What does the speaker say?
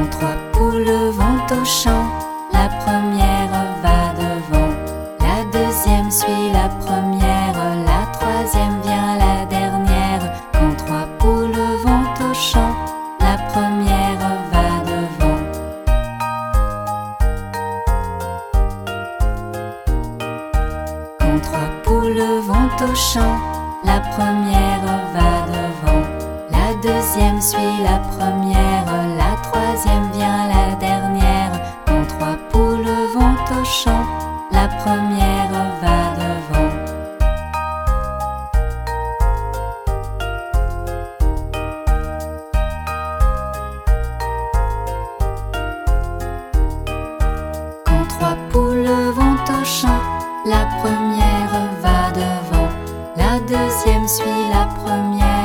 trois poules vont au champ, la première va devant, la deuxième suit la première, la troisième vient la dernière. Quand trois poules vont au champ, la première va devant. Quand trois poules vont au champ, la première va devant, la deuxième suit la première, la troisième vient la dernière. Quand trois poules vont au champ, la première va devant. Quand trois poules vont au champ, la première va devant, la deuxième suit la première.